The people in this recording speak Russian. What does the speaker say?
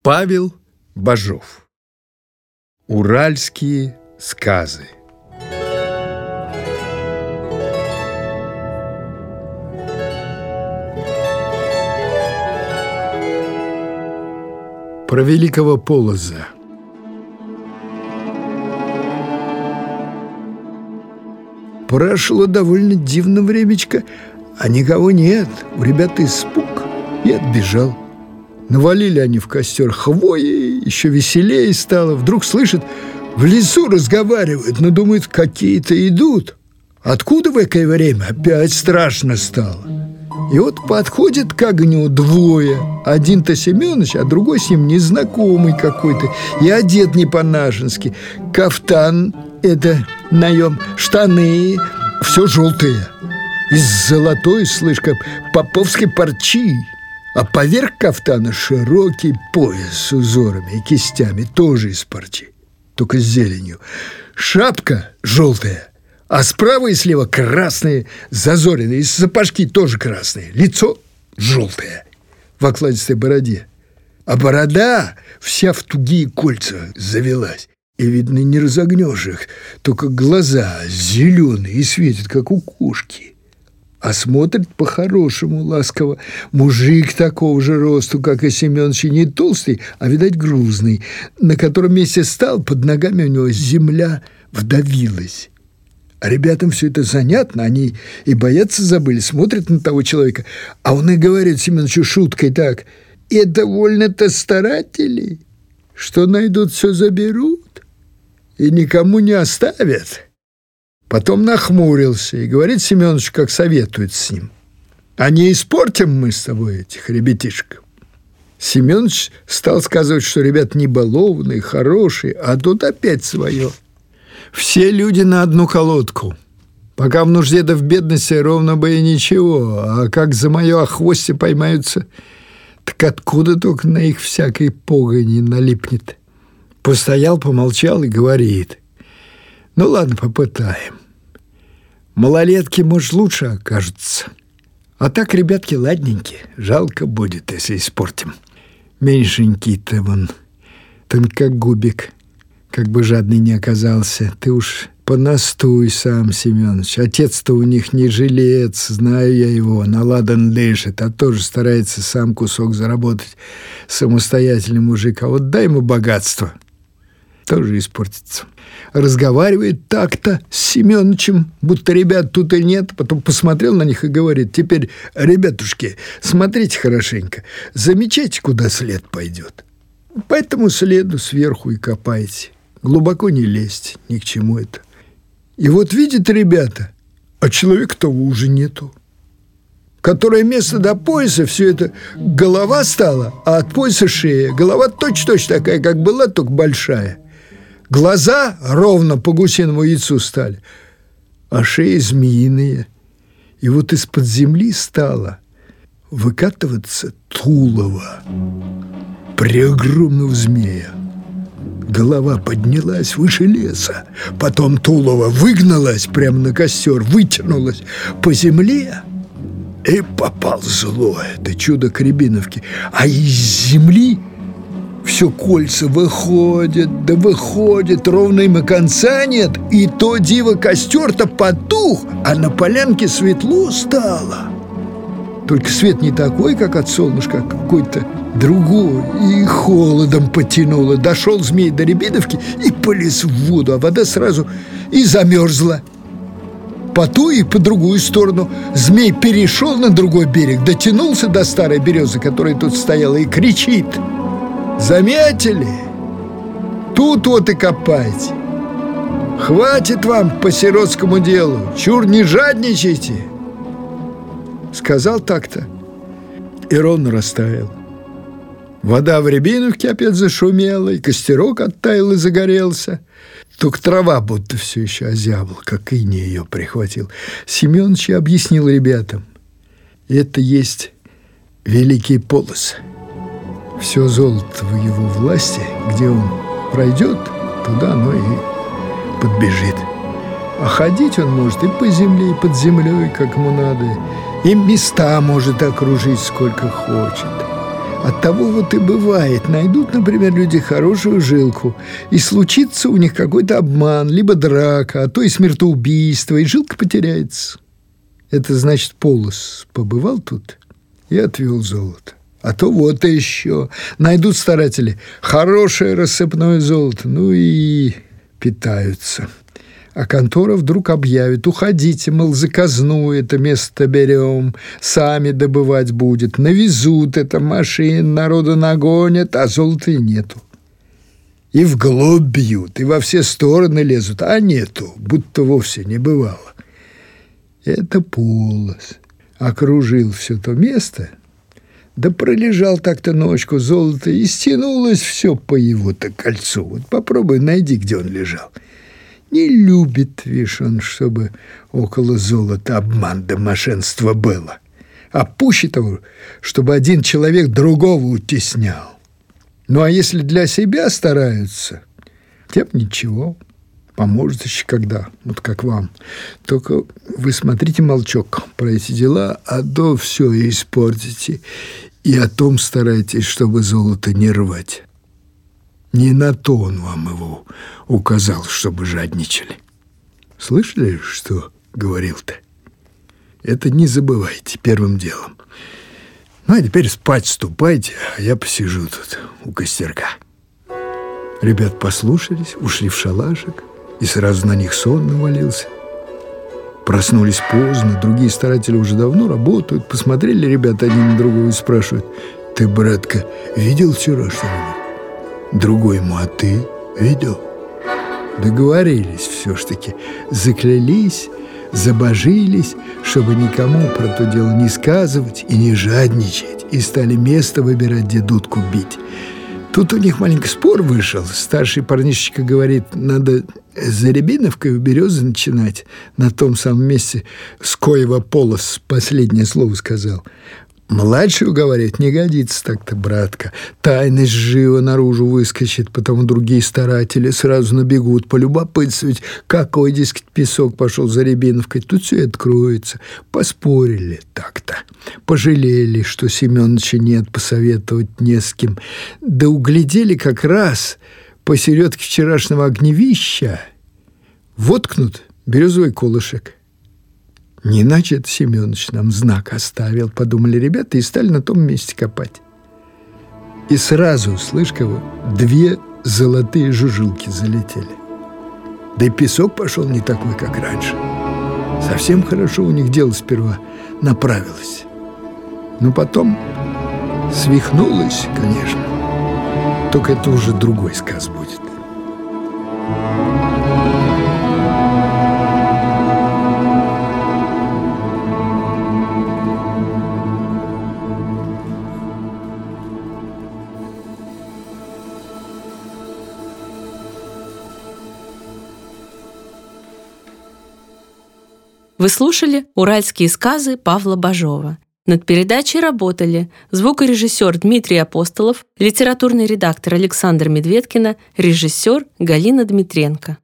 Павел Бажов. Уральские сказы. Про великого Полоза. Прошло довольно дивно времечко, а никого нет. У ребят испуг, и отбежал. Навалили они в костер хвои, еще веселее стало. Вдруг слышат, в лесу разговаривают, но думают, какие-то идут. Откуда в экое время? Опять страшно стало. И вот подходят к огню двое. Один-то Семёныч, а другой с ним незнакомый какой-то. И одет не по-нашенски. Кафтан это наем, штаны все желтые. Из золотой, слышь, как поповской парчи. А поверх кафтана широкий пояс с узорами и кистями, тоже из парчи, только с зеленью. Шапка желтая, а справа и слева красные зазоренные, и сапожки тоже красные. Лицо желтое, в окладистой бороде. А борода вся в тугие кольца завелась. И, видно, не разогнешь их, только глаза зеленые и светят, как у кошки. А смотрит по-хорошему, ласково. Мужик такого же росту, как и Семёныч, не толстый, а, видать, грузный, на котором месте стал, под ногами у него земля вдавилась. А ребятам все это занятно, они и бояться забыли, смотрят на того человека. А он и говорит Семёнычу шуткой так: «Это вольно-то старатели, что найдут, все заберут и никому не оставят». Потом нахмурился и говорит Семёныч, как советует с ним: «А не испортим мы с тобой этих ребятишек?» Семёныч стал сказывать, что ребят не балованные, хорошие, а тут опять свое. Все люди на одну колодку. Пока в нужде да в бедности ровно бы и ничего, а как за мое охвостье поймаются, так откуда только на их всякой погони налипнет? Постоял, помолчал и говорит: «Ну ладно, попытаем. Малолетки, может, лучше окажутся. А так, ребятки, ладненькие. Жалко будет, если испортим. Меньшенький-то вон, тонкогубик, как бы жадный не оказался. Ты уж понастуй сам, Семёныч. Отец-то у них не жилец, знаю я его, наладан дышит, а тоже старается сам кусок заработать. Самостоятельный мужик. А вот дай ему богатство, тоже испортится». Разговаривает так-то с Семёнычем, будто ребят тут и нет. Потом посмотрел на них и говорит: «Теперь, ребятушки, смотрите хорошенько, замечайте, куда след пойдет. По этому следу сверху и копайте. Глубоко не лезьте, ни к чему это». И вот видят ребята, а человека-то уже нету. Которое место до пояса, все это голова стала, а от пояса шея. Голова точно-точно такая, как была, только большая. Глаза ровно по гусиному яйцу стали, а шеи змеиные. И вот из-под земли стало выкатываться тулово преогромного змея. Голова поднялась выше леса, потом тулово выгналось прямо на костер, вытянулось по земле и попал злое это чудо к Рябиновке. А из земли все кольца выходят, да выходят, ровно им и конца нет. И то диво, костер-то потух, а на полянке светло стало. Только свет не такой, как от солнышка, а какой-то другой. И холодом потянуло. Дошел змей до Рябиновки и полез в воду, а вода сразу и замерзла. По ту и по другую сторону. Змей перешел на другой берег, дотянулся до старой березы, которая тут стояла, и кричит: «Заметили? Тут вот и копайте. Хватит вам по сиротскому делу, чур не жадничайте». Сказал так-то, и ровно растаял. Вода в Рябиновке опять зашумела, и костерок оттаял и загорелся. Только трава будто все еще озябла, как иней ее прихватил. Семёныч объяснил ребятам: это есть великий Полоз. Все золото в его власти, где он пройдет, туда оно и подбежит. А ходить он может и по земле, и под землей, как ему надо. И места может окружить сколько хочет. Оттого вот и бывает, найдут, например, люди хорошую жилку, и случится у них какой-то обман, либо драка, а то и смертоубийство, и жилка потеряется. Это значит, Полос побывал тут и отвел золото. А то вот еще найдут старатели хорошее рассыпное золото, ну и питаются. А контора вдруг объявит: уходите, мол, заказную это место берем, сами добывать будет, навезут это машин, народу нагонят, а золота и нету. И вглубь бьют, и во все стороны лезут, а нету, будто вовсе не бывало. Это Полос окружил все то место, да пролежал так-то ночку золото, и стянулось все по его-то кольцу. Вот попробуй найди, где он лежал. Не любит, видишь, он, чтобы около золота обман да мошенство было. А пуще того, чтобы один человек другого утеснял. Ну, а если для себя стараются, тем ничего. Поможет еще когда, вот как вам. Только вы смотрите молчок про эти дела, а то все испортите. И о том старайтесь, чтобы золото не рвать. Не на то он вам его указал, чтобы жадничали. Слышали, что говорил-то? Это не забывайте первым делом. Ну, а теперь спать ступайте, а я посижу тут у костерка. Ребят послушались, ушли в шалашик, и сразу на них сон навалился. Проснулись поздно, другие старатели уже давно работают. Посмотрели ребята один на другого и спрашивают: ты, братка, видел вчера что-нибудь? Другой ему: а ты видел? Договорились все ж таки, заклялись, забожились, чтобы никому про то дело не сказывать и не жадничать, и стали место выбирать, где дудку бить. Тут у них маленький спор вышел. Старший парнишечка говорит: надо за Рябиновкой у березы начинать, на том самом месте, с коего Полос последнее слово сказал. Младший говорит: не годится так-то, братка. Тайность живо наружу выскочит, потому другие старатели сразу набегут полюбопытствовать, какой, дескать, песок пошел за Рябиновкой. Тут все откроется. Поспорили так-то. Пожалели, что Семёныча нет, посоветовать не с кем. Да углядели как раз посередке вчерашнего огневища воткнут березовый колышек. Не иначе это Семёныч нам знак оставил, подумали ребята и стали на том месте копать. И сразу, слышь кого, 2 золотые жужелки залетели. Да и песок пошел не такой, как раньше. Совсем хорошо у них дело сперва направилось. Но потом свихнулось, конечно. Только это уже другой сказ будет. Вы слушали «Уральские сказы» Павла Бажова. Над передачей работали звукорежиссер Дмитрий Апостолов, литературный редактор Александр Медведкина, режиссер Галина Дмитренко.